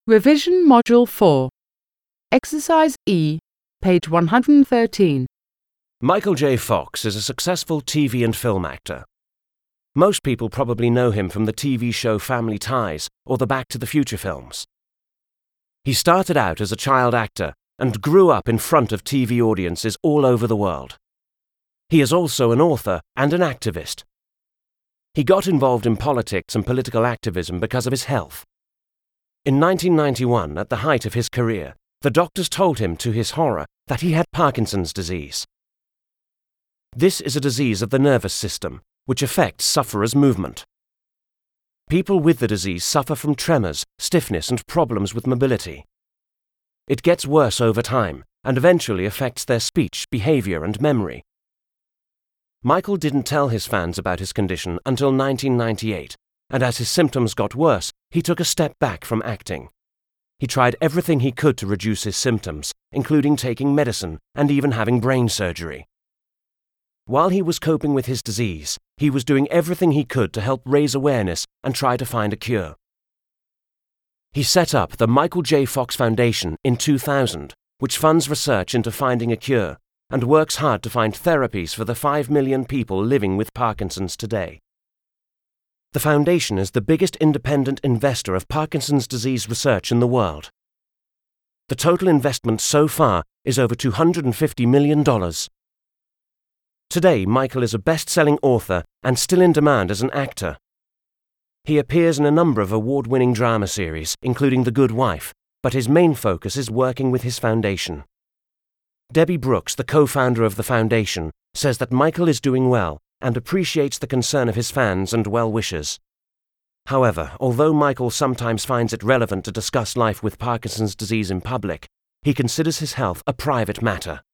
Revision Module 4. Exercise E, page 113. Michael J. Fox is a successful TV and film actor. Most people probably know him from the TV show Family Ties or the Back to the Future films. He started out as a child actor and grew up in front of TV audiences all over the world. He is also an author and an activist. He got involved in politics and political activism because of his health. In 1991, at the height of his career, the doctors told him, to his horror, that he had Parkinson's disease. This is a disease of the nervous system, which affects sufferers' movement. People with the disease suffer from tremors, stiffness, and problems with mobility. It gets worse over time and eventually affects their speech, behavior, and memory. Michael didn't tell his fans about his condition until 1998, and as his symptoms got worse, he took a step back from acting. He tried everything he could to reduce his symptoms, including taking medicine and even having brain surgery. While he was coping with his disease, he was doing everything he could to help raise awareness and try to find a cure. He set up the Michael J. Fox Foundation in 2000, which funds research into finding a cure and works hard to find therapies for the 5 million people living with Parkinson's today. The foundation is the biggest independent investor of Parkinson's disease research in the world. The total investment so far is over $250 million. Today, Michael is a best-selling author and still in demand as an actor. He appears in a number of award-winning drama series, including The Good Wife, but his main focus is working with his foundation. Debbie Brooks, the co-founder of the foundation, says that Michael is doing well and appreciates the concern of his fans and well-wishers. However, although Michael sometimes finds it relevant to discuss life with Parkinson's disease in public, he considers his health a private matter.